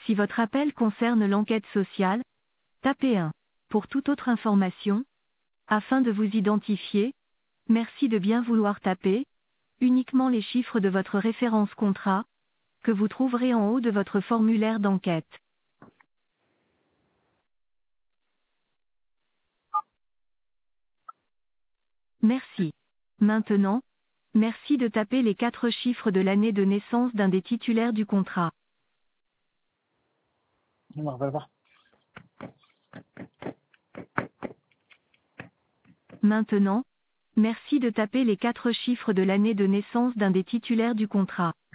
Si votre appel concerne l'enquête sociale, tapez 1. Pour toute autre information, afin de vous identifier, merci de bien vouloir taper uniquement les chiffres de votre référence contrat, que vous trouverez en haut de votre formulaire d'enquête. Merci. Maintenant, merci de taper les 4 chiffres de l'année de naissance d'un des titulaires du contrat. On va voir. Maintenant, merci de taper les 4 chiffres de l'année de naissance d'un des titulaires du contrat.